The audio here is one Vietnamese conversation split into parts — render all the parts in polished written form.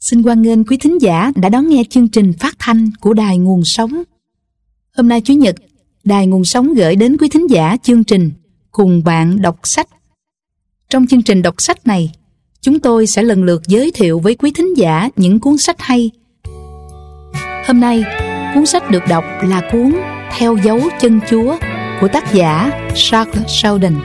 Xin hoan nghênh quý thính giả đã đón nghe chương trình phát thanh của Đài Nguồn Sống. Hôm nay Chủ nhật, Đài Nguồn Sống gửi đến quý thính giả chương trình Cùng bạn đọc sách. Trong chương trình đọc sách này, chúng tôi sẽ lần lượt giới thiệu với quý thính giả những cuốn sách hay. Hôm nay, cuốn sách được đọc là cuốn Theo dấu chân Chúa của tác giả Charles Sheldon.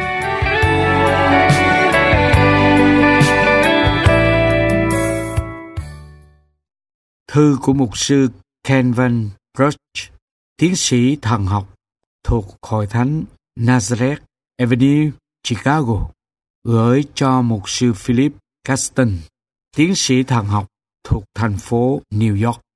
Thư của mục sư Ken Van Bruch, tiến sĩ thần học thuộc Hội Thánh Nazareth Avenue, Chicago, gửi cho mục sư Philip Caston, tiến sĩ thần học thuộc thành phố New York.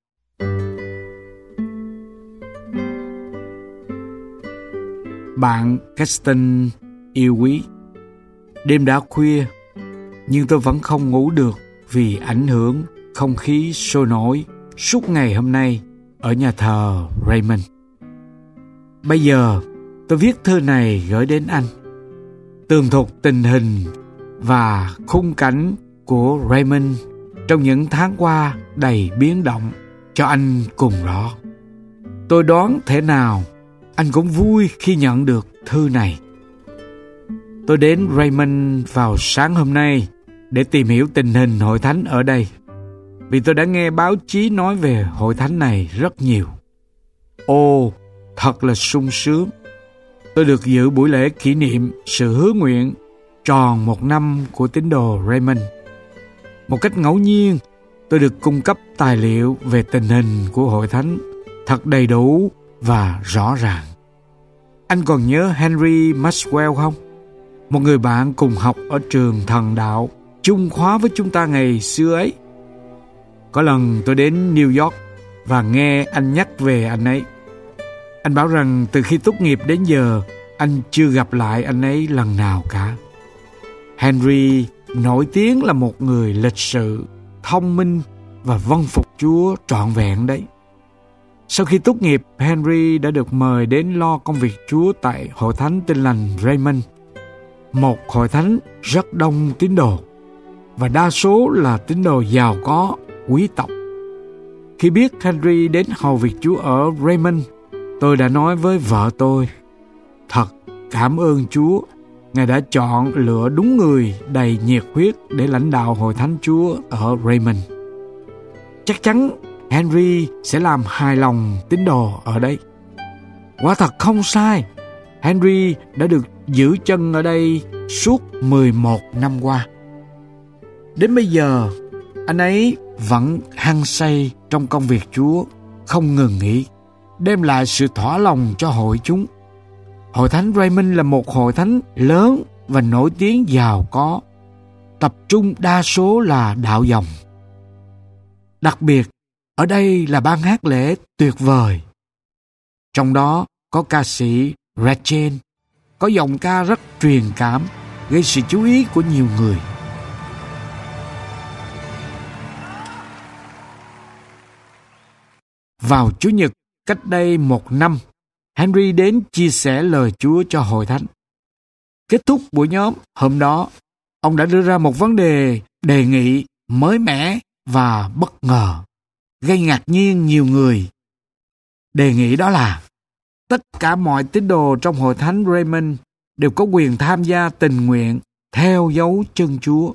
Bạn Caston yêu quý, đêm đã khuya, nhưng tôi vẫn không ngủ được vì ảnh hưởng không khí sôi nổi suốt ngày hôm nay ở nhà thờ Raymond. Bây giờ tôi viết thư này gửi đến anh, tường thuật tình hình và khung cảnh của Raymond trong những tháng qua đầy biến động cho anh cùng rõ. Tôi đoán thế nào anh cũng vui khi nhận được thư này. Tôi đến Raymond vào sáng hôm nay để tìm hiểu tình hình hội thánh ở đây, vì tôi đã nghe báo chí nói về hội thánh này rất nhiều. Ồ, thật là sung sướng. Tôi được dự buổi lễ kỷ niệm sự hứa nguyện tròn 1 năm của tín đồ Raymond. Một cách ngẫu nhiên, tôi được cung cấp tài liệu về tình hình của hội thánh thật đầy đủ và rõ ràng. Anh còn nhớ Henry Maxwell không? Một người bạn cùng học ở trường thần đạo chung khóa với chúng ta ngày xưa ấy. Có lần tôi đến New York và nghe anh nhắc về anh ấy. Anh bảo rằng từ khi tốt nghiệp đến giờ, anh chưa gặp lại anh ấy lần nào cả. Henry nổi tiếng là một người lịch sự, thông minh và vâng phục Chúa trọn vẹn đấy. Sau khi tốt nghiệp, Henry đã được mời đến lo công việc Chúa tại Hội Thánh Tin Lành Raymond, một hội thánh rất đông tín đồ, và đa số là tín đồ giàu có, quý tộc. Khi biết Henry đến hầu việc Chúa ở Raymond, tôi đã nói với vợ tôi, thật cảm ơn Chúa, Ngài đã chọn lựa đúng người đầy nhiệt huyết để lãnh đạo hội thánh Chúa ở Raymond. Chắc chắn Henry sẽ làm hài lòng tín đồ ở đây. Quả thật không sai, Henry đã được giữ chân ở đây suốt 11 năm qua. Đến bây giờ, anh ấy vẫn hăng say trong công việc Chúa, không ngừng nghỉ, đem lại sự thỏa lòng cho hội chúng. Hội thánh Raymond là một hội thánh lớn và nổi tiếng giàu có, tập trung đa số là đạo dòng. Đặc biệt, ở đây là ban hát lễ tuyệt vời. Trong đó có ca sĩ Rachel, có giọng ca rất truyền cảm, gây sự chú ý của nhiều người. Vào Chủ nhật cách đây 1 năm, Henry đến chia sẻ lời Chúa cho hội thánh. Kết thúc buổi nhóm hôm đó, ông đã đưa ra một vấn đề đề nghị mới mẻ và bất ngờ, gây ngạc nhiên nhiều người. Đề nghị đó là tất cả mọi tín đồ trong hội thánh Raymond đều có quyền tham gia tình nguyện theo dấu chân Chúa.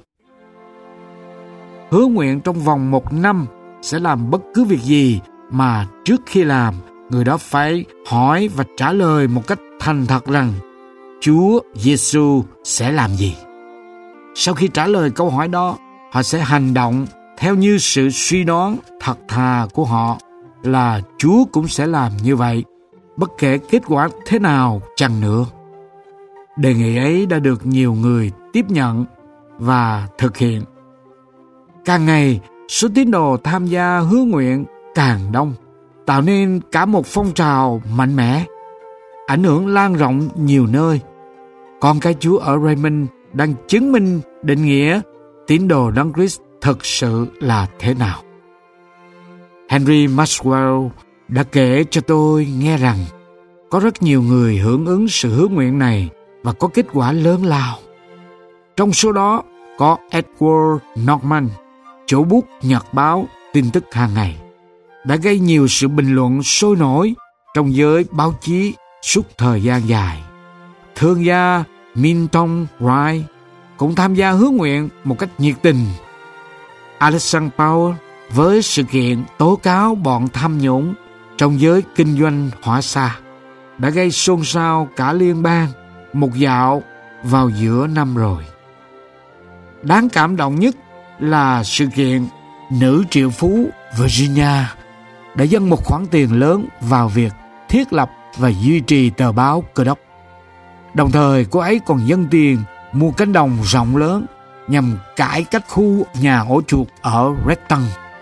Hứa nguyện trong vòng 1 năm sẽ làm bất cứ việc gì mà trước khi làm, người đó phải hỏi và trả lời một cách thành thật rằng Chúa Giêsu sẽ làm gì. Sau khi trả lời câu hỏi đó, họ sẽ hành động theo như sự suy đoán thật thà của họ là Chúa cũng sẽ làm như vậy, bất kể kết quả thế nào chăng nữa. Đề nghị ấy đã được nhiều người tiếp nhận và thực hiện. Càng ngày, số tín đồ tham gia hứa nguyện càng đông, tạo nên cả một phong trào mạnh mẽ, ảnh hưởng lan rộng nhiều nơi. Con cái Chúa ở Raymond đang chứng minh định nghĩa tín đồ Đấng Christ thực sự là thế nào. Henry Maxwell đã kể cho tôi nghe rằng có rất nhiều người hưởng ứng sự hứa nguyện này và có kết quả lớn lao. Trong số đó có Edward Norman, chủ bút nhật báo tin tức hàng ngày, đã gây nhiều sự bình luận sôi nổi trong giới báo chí suốt thời gian dài. Thương gia Milton Wright cũng tham gia hướng nguyện một cách nhiệt tình. Alexander Powell với sự kiện tố cáo bọn tham nhũng trong giới kinh doanh hỏa xa đã gây xôn xao cả liên bang một dạo vào giữa năm rồi. Đáng cảm động nhất là sự kiện nữ triệu phú Virginia đã dâng một khoản tiền lớn vào việc thiết lập và duy trì tờ báo Cơ đốc. Đồng thời cô ấy còn dâng tiền mua cánh đồng rộng lớn nhằm cải cách khu nhà ổ chuột ở Renton.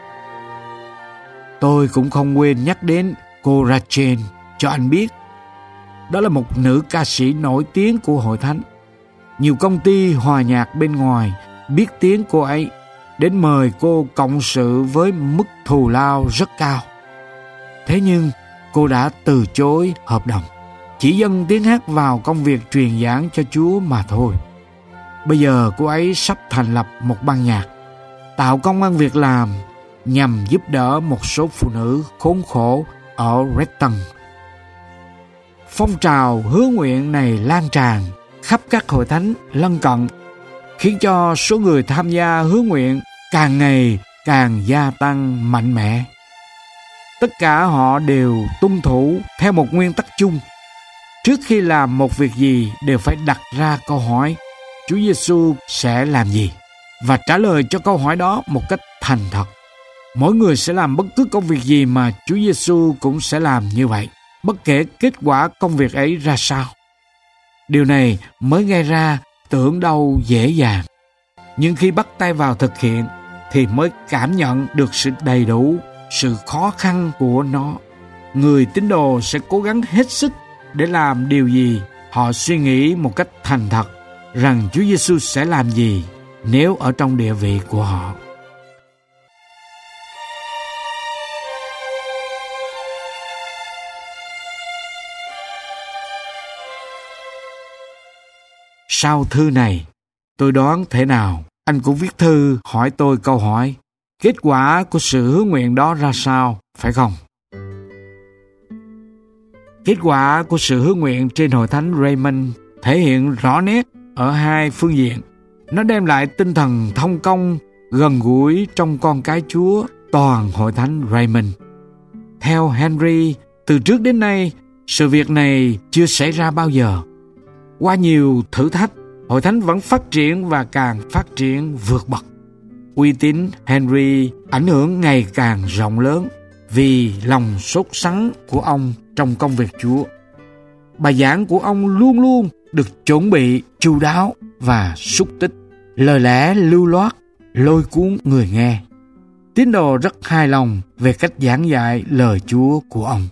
Tôi cũng không quên nhắc đến cô Rachel cho anh biết. Đó là một nữ ca sĩ nổi tiếng của Hội Thánh. Nhiều công ty hòa nhạc bên ngoài biết tiếng cô ấy đến mời cô cộng sự với mức thù lao rất cao. Thế nhưng cô đã từ chối hợp đồng, chỉ dâng tiếng hát vào công việc truyền giảng cho Chúa mà thôi. Bây giờ cô ấy sắp thành lập một ban nhạc, tạo công ăn việc làm nhằm giúp đỡ một số phụ nữ khốn khổ ở Renton. Phong trào hứa nguyện này lan tràn khắp các hội thánh lân cận, khiến cho số người tham gia hứa nguyện càng ngày càng gia tăng mạnh mẽ. Tất cả họ đều tuân thủ theo một nguyên tắc chung. Trước khi làm một việc gì đều phải đặt ra câu hỏi Chúa Giêsu sẽ làm gì, và trả lời cho câu hỏi đó một cách thành thật. Mỗi người sẽ làm bất cứ công việc gì mà Chúa Giêsu cũng sẽ làm như vậy, bất kể kết quả công việc ấy ra sao. Điều này mới gây ra tưởng đâu dễ dàng, nhưng khi bắt tay vào thực hiện thì mới cảm nhận được sự đầy đủ, sự khó khăn của nó. Người tín đồ sẽ cố gắng hết sức để làm điều gì họ suy nghĩ một cách thành thật rằng Chúa Giêsu sẽ làm gì nếu ở trong địa vị của họ. Sau thư này, tôi đoán thế nào anh cũng viết thư hỏi tôi câu hỏi: kết quả của sự hứa nguyện đó ra sao, phải không? Kết quả của sự hứa nguyện trên hội thánh Raymond thể hiện rõ nét ở hai phương diện. Nó đem lại tinh thần thông công, gần gũi trong con cái Chúa toàn hội thánh Raymond. Theo Henry, từ trước đến nay, sự việc này chưa xảy ra bao giờ. Qua nhiều thử thách, hội thánh vẫn phát triển và càng phát triển vượt bậc. Uy tín Henry ảnh hưởng ngày càng rộng lớn vì lòng sốt sắng của ông trong công việc Chúa. Bài giảng của ông luôn luôn được chuẩn bị chu đáo và xúc tích, lời lẽ lưu loát, lôi cuốn người nghe. Tín đồ rất hài lòng về cách giảng dạy lời Chúa của ông.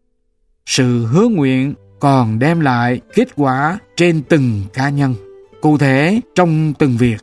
Sự hứa nguyện còn đem lại kết quả trên từng cá nhân, cụ thể trong từng việc.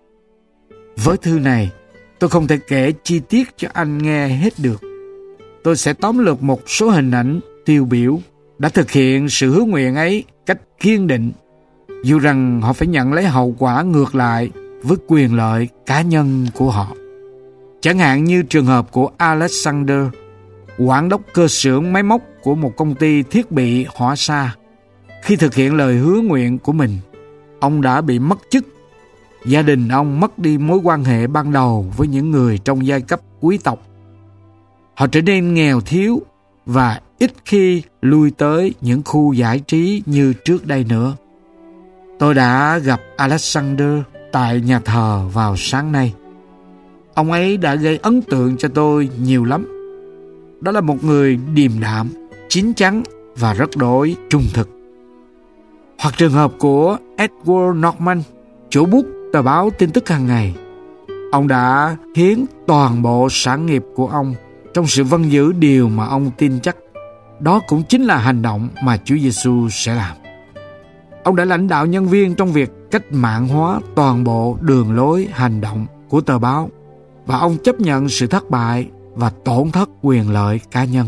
Với thư này, tôi không thể kể chi tiết cho anh nghe hết được. Tôi sẽ tóm lược một số hình ảnh tiêu biểu đã thực hiện sự hứa nguyện ấy cách kiên định, dù rằng họ phải nhận lấy hậu quả ngược lại với quyền lợi cá nhân của họ. Chẳng hạn như trường hợp của Alexander, quản đốc cơ xưởng máy móc của một công ty thiết bị hỏa xa. Khi thực hiện lời hứa nguyện của mình, ông đã bị mất chức. Gia đình ông mất đi mối quan hệ ban đầu với những người trong giai cấp quý tộc. Họ trở nên nghèo thiếu và ít khi lui tới những khu giải trí như trước đây nữa. Tôi đã gặp Alexander tại nhà thờ vào sáng nay. Ông ấy đã gây ấn tượng cho tôi nhiều lắm. Đó là một người điềm đạm, chín chắn và rất đổi trung thực. Hoặc trường hợp của Edward Norman, chủ bút tờ báo tin tức hàng ngày. Ông đã hiến toàn bộ sản nghiệp của ông trong sự vâng giữ điều mà ông tin chắc. Đó cũng chính là hành động mà Chúa Giêsu sẽ làm. Ông đã lãnh đạo nhân viên trong việc cách mạng hóa toàn bộ đường lối hành động của tờ báo, và ông chấp nhận sự thất bại và tổn thất quyền lợi cá nhân.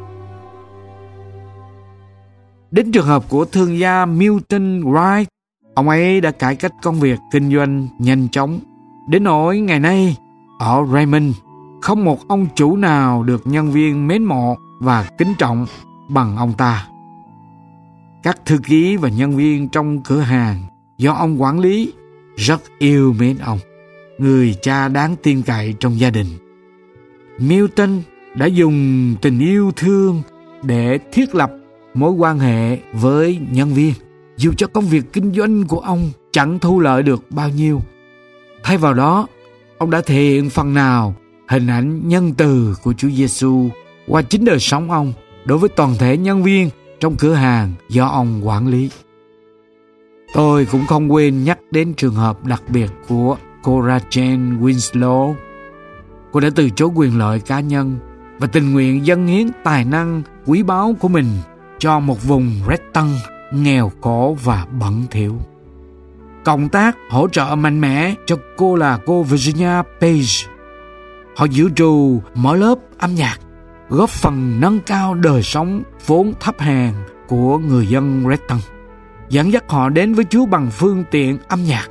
Đến trường hợp của thương gia Milton Wright, Ông ấy đã cải cách công việc kinh doanh nhanh chóng, đến nỗi ngày nay ở Raymond không một ông chủ nào được nhân viên mến mộ và kính trọng bằng ông ta. Các thư ký và nhân viên trong cửa hàng do ông quản lý rất yêu mến ông, người cha đáng tin cậy trong gia đình. Milton đã dùng tình yêu thương để thiết lập mối quan hệ với nhân viên, dù cho công việc kinh doanh của ông chẳng thu lợi được bao nhiêu. Thay vào đó, ông đã thể hiện phần nào hình ảnh nhân từ của Chúa Giêsu qua chính đời sống ông đối với toàn thể nhân viên trong cửa hàng do ông quản lý. Tôi cũng không quên nhắc đến trường hợp đặc biệt của cô Rachel Winslow. Cô đã từ chối quyền lợi cá nhân và tình nguyện dâng hiến tài năng quý báu của mình cho một vùng Renton nghèo khổ và bẩn thỉu. Cộng tác hỗ trợ mạnh mẽ cho cô là cô Virginia Page. Họ dự trù mở lớp âm nhạc, góp phần nâng cao đời sống vốn thấp hèn của người dân Renton, dẫn dắt họ đến với Chúa bằng phương tiện âm nhạc.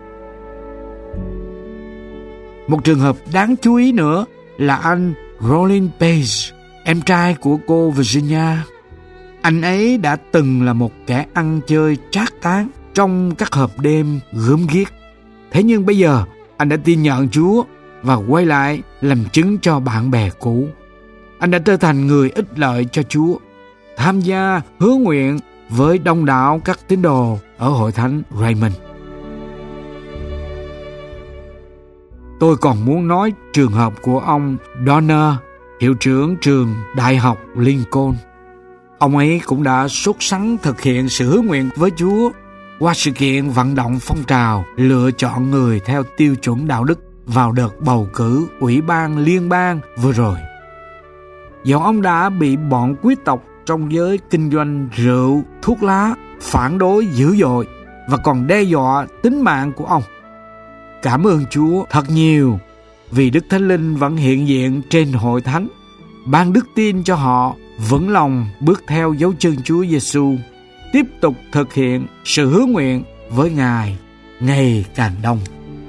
Một trường hợp đáng chú ý nữa là anh Rollin Page, em trai của cô Virginia. Anh ấy đã từng là một kẻ ăn chơi trác táng trong các hộp đêm gớm ghiếc. Thế nhưng bây giờ anh đã tin nhận Chúa và quay lại làm chứng cho bạn bè cũ. Anh đã trở thành người ích lợi cho Chúa, tham gia hứa nguyện với đông đảo các tín đồ ở hội thánh Raymond. Tôi còn muốn nói trường hợp của ông Donner, hiệu trưởng trường Đại học Lincoln. Ông ấy cũng đã sốt sắng thực hiện sự hứa nguyện với Chúa qua sự kiện vận động phong trào lựa chọn người theo tiêu chuẩn đạo đức vào đợt bầu cử Ủy ban Liên bang vừa rồi. Dẫu ông đã bị bọn quý tộc trong giới kinh doanh rượu, thuốc lá phản đối dữ dội và còn đe dọa tính mạng của ông, cảm ơn Chúa thật nhiều vì Đức Thánh Linh vẫn hiện diện trên hội thánh, ban đức tin cho họ vững lòng bước theo dấu chân Chúa Giêsu, tiếp tục thực hiện sự hứa nguyện với Ngài ngày càng đông.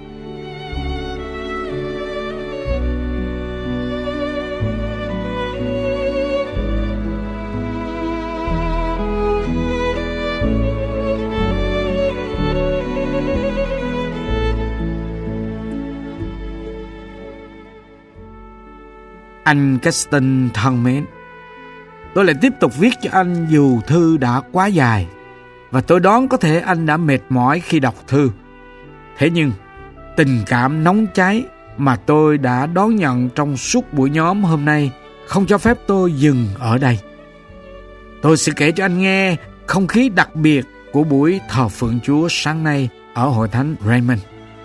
Anh Caston thân mến, tôi lại tiếp tục viết cho anh dù thư đã quá dài, và tôi đoán có thể anh đã mệt mỏi khi đọc thư. Thế nhưng, tình cảm nóng cháy mà tôi đã đón nhận trong suốt buổi nhóm hôm nay không cho phép tôi dừng ở đây. Tôi sẽ kể cho anh nghe không khí đặc biệt của buổi thờ phượng Chúa sáng nay ở hội thánh Raymond.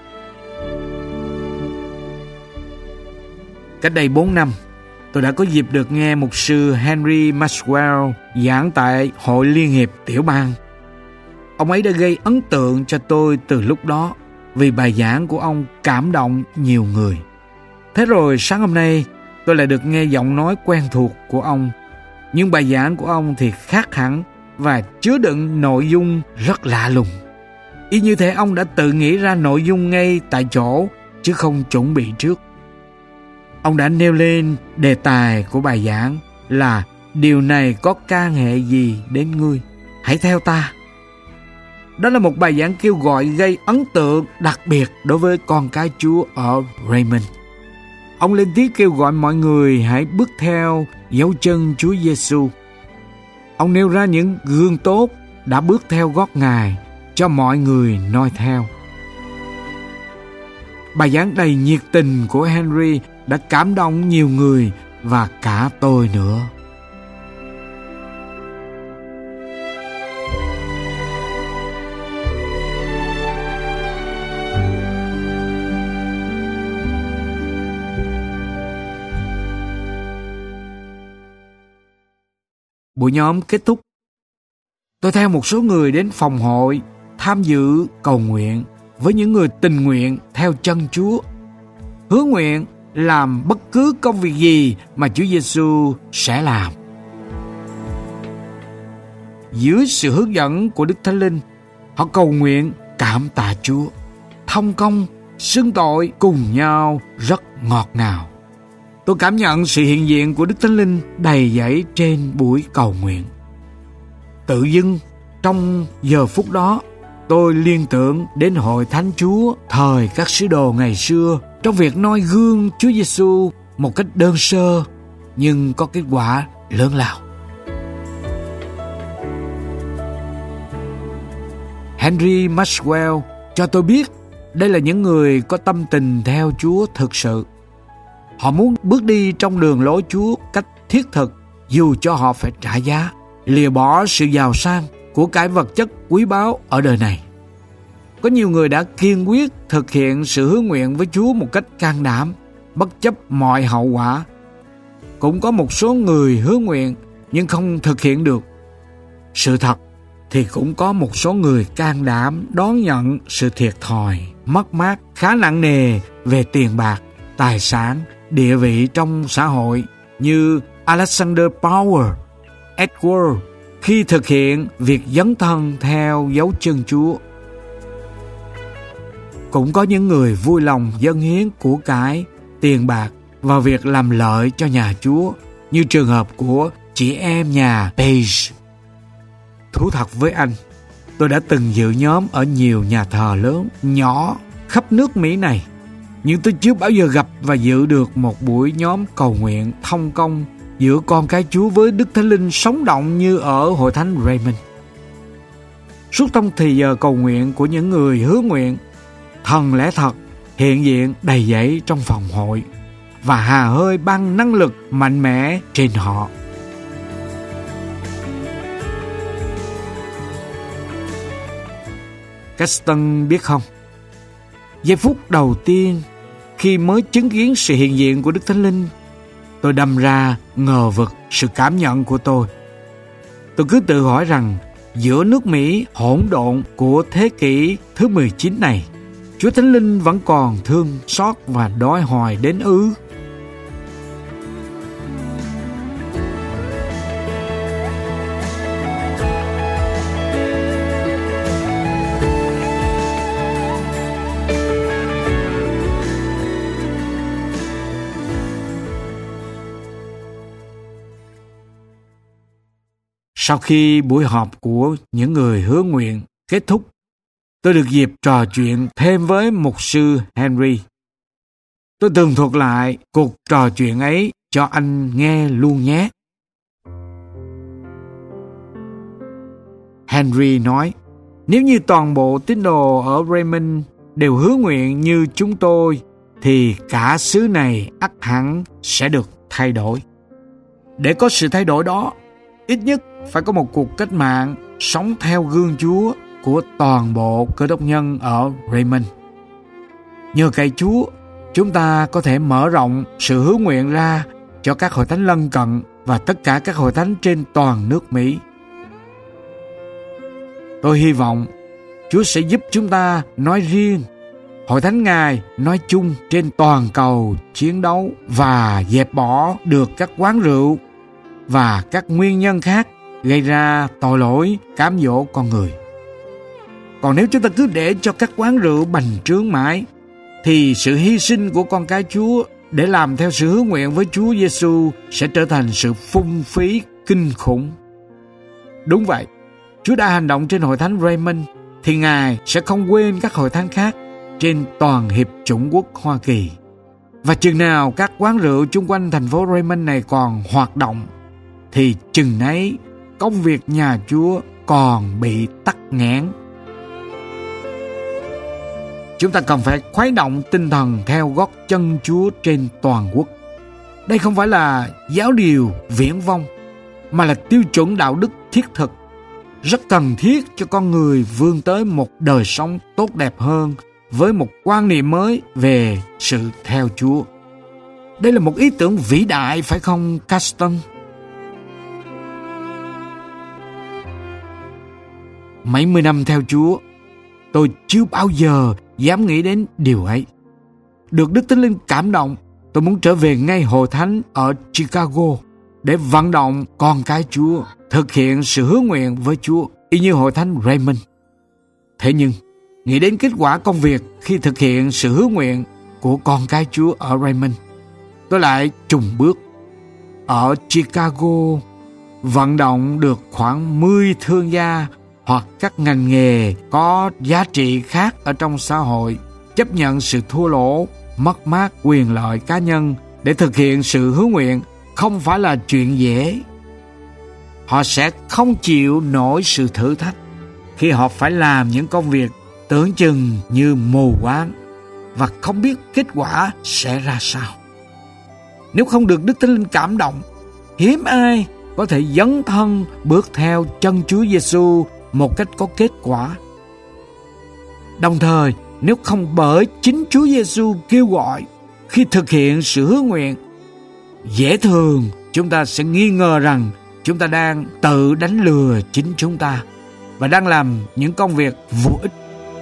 Cách đây 4 năm, tôi đã có dịp được nghe mục sư Henry Maxwell giảng tại Hội Liên hiệp Tiểu bang. Ông ấy đã gây ấn tượng cho tôi từ lúc đó vì bài giảng của ông cảm động nhiều người. Thế rồi sáng hôm nay tôi lại được nghe giọng nói quen thuộc của ông. Nhưng bài giảng của ông thì khác hẳn và chứa đựng nội dung rất lạ lùng. Y như thể ông đã tự nghĩ ra nội dung ngay tại chỗ chứ không chuẩn bị trước. Ông đã nêu lên đề tài của bài giảng là điều này có ca ngợi gì đến ngươi, hãy theo ta. Đó là một bài giảng kêu gọi gây ấn tượng đặc biệt đối với con cái Chúa ở Raymond. Ông lên tiếng kêu gọi mọi người hãy bước theo dấu chân Chúa Giêsu. Ông nêu ra những gương tốt đã bước theo gót Ngài cho mọi người noi theo. Bài giảng đầy nhiệt tình của Henry đã cảm động nhiều người và cả tôi nữa. Buổi nhóm kết thúc. Tôi theo một số người đến phòng hội tham dự cầu nguyện với những người tình nguyện theo chân Chúa, hứa nguyện làm bất cứ công việc gì mà Chúa Giêsu sẽ làm. Dưới sự hướng dẫn của Đức Thánh Linh, họ cầu nguyện cảm tạ Chúa, thông công, xưng tội cùng nhau rất ngọt ngào. Tôi cảm nhận sự hiện diện của Đức Thánh Linh đầy dẫy trên buổi cầu nguyện. Tự dưng trong giờ phút đó, tôi liên tưởng đến hội thánh Chúa thời các sứ đồ ngày xưa trong việc noi gương Chúa Giêsu một cách đơn sơ nhưng có kết quả lớn lao. Henry Maxwell cho tôi biết đây là những người có tâm tình theo Chúa thực sự. Họ muốn bước đi trong đường lối Chúa cách thiết thực dù cho họ phải trả giá, lìa bỏ sự giàu sang của cải vật chất quý báu ở đời này. Có nhiều người đã kiên quyết thực hiện sự hứa nguyện với Chúa một cách can đảm, bất chấp mọi hậu quả. Cũng có một số người hứa nguyện nhưng không thực hiện được. Sự thật thì cũng có một số người can đảm đón nhận sự thiệt thòi, mất mát khá nặng nề về tiền bạc, tài sản, địa vị trong xã hội như Alexander Power, Edward khi thực hiện việc dấn thân theo dấu chân Chúa. Cũng có những người vui lòng dâng hiến của cải, tiền bạc vào việc làm lợi cho nhà Chúa, như trường hợp của chị em nhà Page. Thú thật với anh, tôi đã từng dự nhóm ở nhiều nhà thờ lớn, nhỏ khắp nước Mỹ này, nhưng tôi chưa bao giờ gặp và dự được một buổi nhóm cầu nguyện thông công giữa con cái Chúa với Đức Thánh Linh sống động như ở hội thánh Raymond. Suốt trong thì giờ cầu nguyện của những người hứa nguyện, thần lẽ thật hiện diện đầy dẫy trong phòng hội và hà hơi ban năng lực mạnh mẽ trên họ. Caston biết không, giây phút đầu tiên khi mới chứng kiến sự hiện diện của Đức Thánh Linh, tôi đâm ra ngờ vực sự cảm nhận của tôi. Tôi cứ tự hỏi rằng giữa nước Mỹ hỗn độn của thế kỷ thứ 19 này, Chúa Thánh Linh vẫn còn thương xót và đói hoài đến ư? Sau khi buổi họp của những người hứa nguyện kết thúc, tôi được dịp trò chuyện thêm với mục sư Henry. Tôi tường thuật lại cuộc trò chuyện ấy cho anh nghe luôn nhé. Henry nói, nếu như toàn bộ tín đồ ở Raymond đều hứa nguyện như chúng tôi, thì cả xứ này ắt hẳn sẽ được thay đổi. Để có sự thay đổi đó, ít nhất phải có một cuộc cách mạng sống theo gương Chúa của toàn bộ cơ đốc nhân ở Raymond. Nhờ cậy Chúa, chúng ta có thể mở rộng sự hứa nguyện ra cho các hội thánh lân cận và tất cả các hội thánh trên toàn nước Mỹ. Tôi hy vọng Chúa sẽ giúp chúng ta nói riêng, hội thánh Ngài nói chung trên toàn cầu chiến đấu và dẹp bỏ được các quán rượu và các nguyên nhân khác gây ra tội lỗi cám dỗ con người. Còn nếu chúng ta cứ để cho các quán rượu bành trướng mãi, thì sự hy sinh của con cái Chúa để làm theo sự hứa nguyện với Chúa Giêsu sẽ trở thành sự phung phí kinh khủng. Đúng vậy, Chúa đã hành động trên hội thánh Raymond, thì Ngài sẽ không quên các hội thánh khác trên toàn hiệp chủng quốc Hoa Kỳ. Và chừng nào các quán rượu chung quanh thành phố Raymond này còn hoạt động, thì chừng nấy công việc nhà Chúa còn bị tắc nghẽn. Chúng ta cần phải khuấy động tinh thần theo gót chân Chúa trên toàn quốc. Đây không phải là giáo điều viển vông, mà là tiêu chuẩn đạo đức thiết thực, rất cần thiết cho con người vươn tới một đời sống tốt đẹp hơn với một quan niệm mới về sự theo Chúa. Đây là một ý tưởng vĩ đại, phải không, Caston? Mấy mươi năm theo Chúa, tôi chưa bao giờ dám nghĩ đến điều ấy. Được Đức Thánh Linh cảm động, tôi muốn trở về ngay hội thánh ở Chicago để vận động con cái Chúa thực hiện sự hứa nguyện với Chúa y như hội thánh Raymond. Thế nhưng, nghĩ đến kết quả công việc khi thực hiện sự hứa nguyện của con cái Chúa ở Raymond, tôi lại chùng bước. Ở Chicago, vận động được khoảng 10 thương gia hoặc các ngành nghề có giá trị khác ở trong xã hội chấp nhận sự thua lỗ, mất mát quyền lợi cá nhân để thực hiện sự hứa nguyện không phải là chuyện dễ. Họ sẽ không chịu nổi sự thử thách khi họ phải làm những công việc tưởng chừng như mù quáng và không biết kết quả sẽ ra sao. Nếu không được Đức Thánh Linh cảm động, hiếm ai có thể dấn thân bước theo chân Chúa Giêsu một cách có kết quả. Đồng thời, nếu không bởi chính Chúa Giêsu kêu gọi khi thực hiện sự hứa nguyện, dễ thường chúng ta sẽ nghi ngờ rằng chúng ta đang tự đánh lừa chính chúng ta và đang làm những công việc vô ích.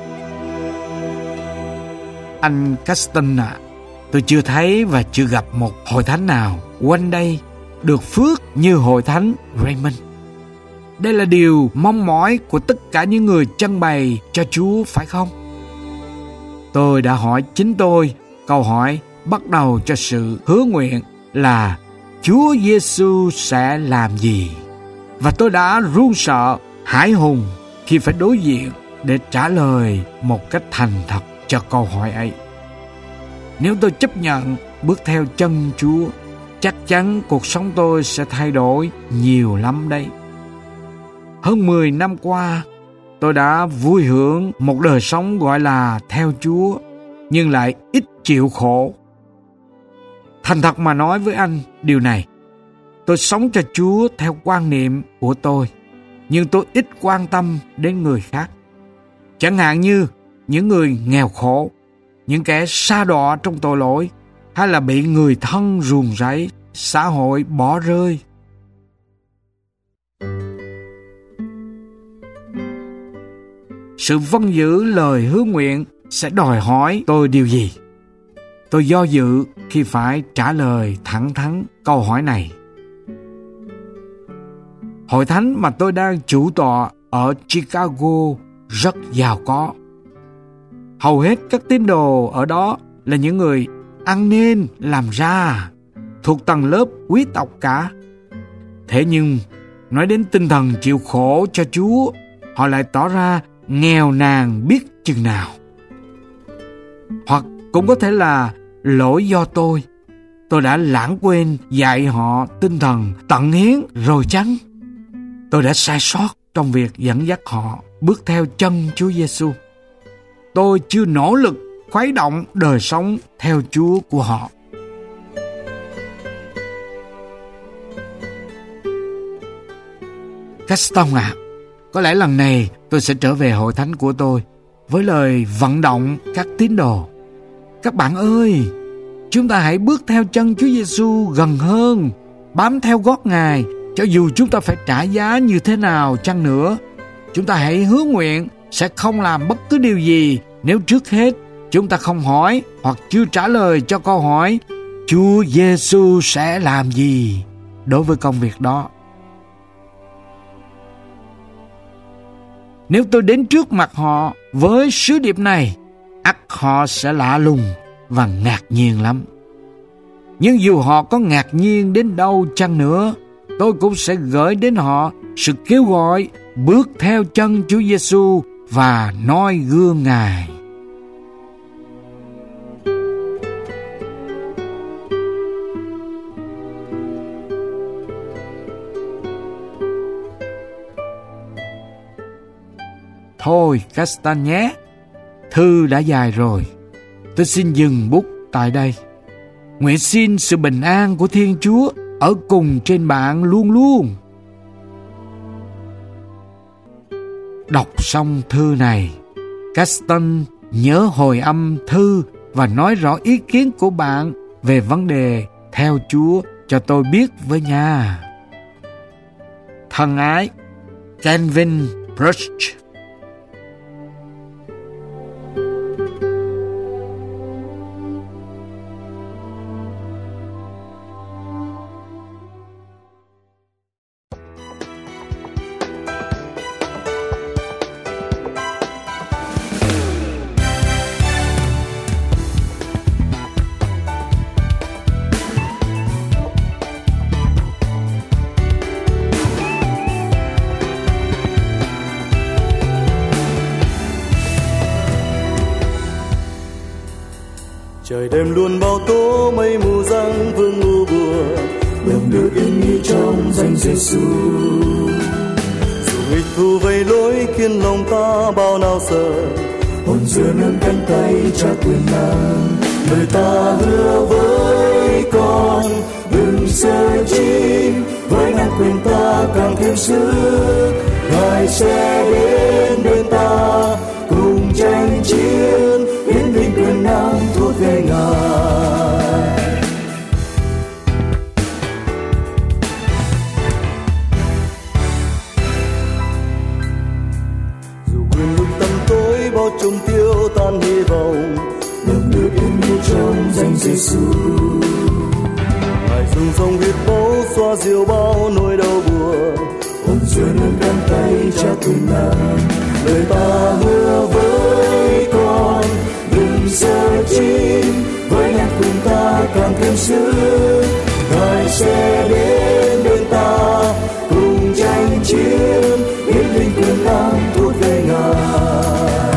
Anh Caston tôi chưa thấy và chưa gặp một hội thánh nào quanh đây được phước như hội thánh Raymond. Đây là điều mong mỏi của tất cả những người trưng bày cho Chúa, phải không? Tôi đã hỏi chính tôi câu hỏi bắt đầu cho sự hứa nguyện là Chúa Giêsu sẽ làm gì? Và tôi đã run sợ, hãi hùng khi phải đối diện để trả lời một cách thành thật cho câu hỏi ấy. Nếu tôi chấp nhận bước theo chân Chúa, chắc chắn cuộc sống tôi sẽ thay đổi nhiều lắm đấy. Hơn 10 năm qua, tôi đã vui hưởng một đời sống gọi là theo Chúa, nhưng lại ít chịu khổ. Thành thật mà nói với anh điều này, tôi sống cho Chúa theo quan niệm của tôi, nhưng tôi ít quan tâm đến người khác. Chẳng hạn như những người nghèo khổ, những kẻ sa đọa trong tội lỗi, hay là bị người thân ruồng rẫy, xã hội bỏ rơi. Sự vâng giữ lời hứa nguyện sẽ đòi hỏi tôi điều gì? Tôi do dự khi phải trả lời thẳng thắn câu hỏi này. Hội thánh mà tôi đang chủ tọa ở Chicago rất giàu có. Hầu hết các tín đồ ở đó là những người ăn nên làm ra, thuộc tầng lớp quý tộc cả. Thế nhưng, nói đến tinh thần chịu khổ cho Chúa, họ lại tỏ ra nghèo nàn biết chừng nào. Hoặc cũng có thể là lỗi do tôi đã lãng quên dạy họ tinh thần tận hiến rồi chăng? Tôi đã sai sót trong việc dẫn dắt họ bước theo chân Chúa Giêsu. Tôi chưa nỗ lực khuấy động đời sống theo Chúa của họ. Caston có lẽ lần này tôi sẽ trở về hội thánh của tôi với lời vận động các tín đồ. Các bạn ơi, chúng ta hãy bước theo chân Chúa Giêsu gần hơn, bám theo gót Ngài, cho dù chúng ta phải trả giá như thế nào chăng nữa. Chúng ta hãy hứa nguyện sẽ không làm bất cứ điều gì nếu trước hết chúng ta không hỏi hoặc chưa trả lời cho câu hỏi Chúa Giêsu sẽ làm gì đối với công việc đó. Nếu tôi đến trước mặt họ với sứ điệp này, ắt họ sẽ lạ lùng và ngạc nhiên lắm. Nhưng dù họ có ngạc nhiên đến đâu chăng nữa, tôi cũng sẽ gửi đến họ sự kêu gọi bước theo chân Chúa Giêsu và noi gương Ngài. Thôi Caston nhé, thư đã dài rồi. Tôi xin dừng bút tại đây. Nguyện xin sự bình an của Thiên Chúa ở cùng trên bạn luôn luôn. Đọc xong thư này, Caston nhớ hồi âm thư và nói rõ ý kiến của bạn về vấn đề theo Chúa cho tôi biết với nha. Thân ái, Calvin Bruch. Trời đêm luôn bao tố mây mù giăng vương u buồn, lòng được yên nghỉ trong danh Giêsu. Dù nghịch thù vây lối khiến lòng ta bao nào sợ, hồn xưa nâng cánh tay Cha quyền năng. Lời ta hứa với con, đừng sợ chi, với ngang quyền ta càng thêm sức. Ngài sẽ đến bên ta cùng tranh chiến, hiến vinh quyền năng thuộc về Ngài. Dù quyền lực tăm tối bao trùm tiêu tan hy vọng, lòng được yên nghỉ trong danh Giêsu. Ngài dùng dòng huyết máu xoa dịu bao nỗi đau buồn, hồn xưa nâng cánh tay Cha quyền năng. Lời ta hứa với con, đừng sợ chi, với ngang quyền ta càng thêm sức. Ngài sẽ đến bên ta cùng tranh chiến, hiến vinh quyền năng thuộc về Ngài.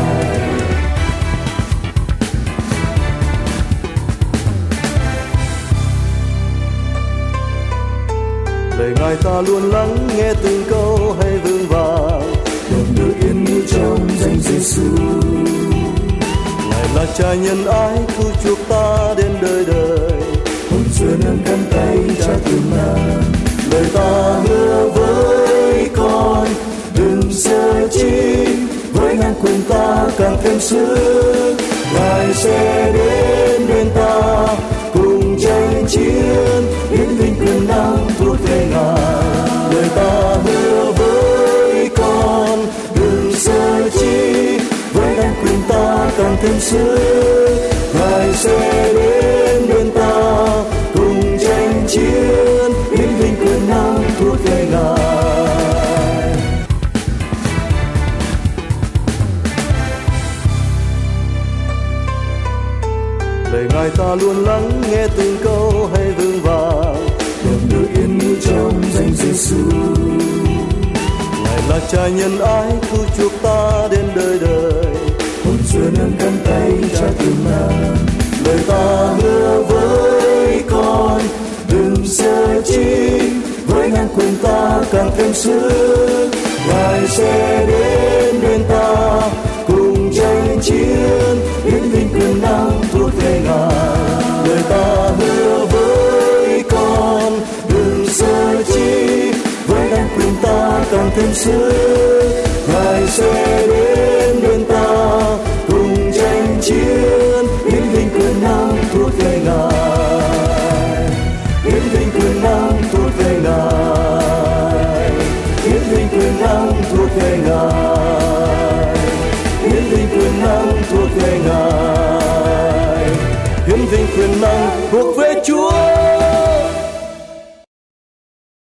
Lời Ngài ta luôn lắng nghe từng câu hay vững vàng, lòng được yên nghỉ trong danh Giêsu. Ngài là Cha nhân ái cứu chuộc ta đến đời đời, hồn xưa nâng cánh tay Cha quyền năng. Lời ta hứa với con, đừng sợ chi, với ngang quyền ta càng thêm sức. Ngài sẽ đến bên ta cùng tranh chiến, hiến vinh quyền năng thuộc về Ngài. Lời ta hứa với con, đừng sợ chi, với ngang quyền ta càng thêm sức. Ngài sẽ đến bên ta cùng tranh chiến, hiến vinh quyền năng thuộc về Ngài. Lời Ngài ta luôn lắng nghe từng câu hay vững vàng, lòng được yên nghỉ trong danh Giêsu. Ngài là Cha nhân ái cứu chuộc ta đến đời đời, hồn xưa nâng cánh tay Cha quyền năng. Lời ta hứa với con, đừng sợ chi, với ngang quyền ta càng thêm sức. Ngài sẽ đến bên ta cùng tranh chiến, hiến vinh quyền năng thuộc về Ngài. Lời ta hứa với con, đừng sợ chi, với ngang quyền ta càng thêm sức. Ngài sẽ đến bên ta cùng tranh chiến, hiến vinh quyền năng thuộc về Ngài. Hiến vinh quyền năng thuộc về Ngài. Hiến vinh quyền năng thuộc về Ngài. Hiến vinh quyền năng thuộc về Ngài. Hiến vinh quyền năng thuộc về Chúa.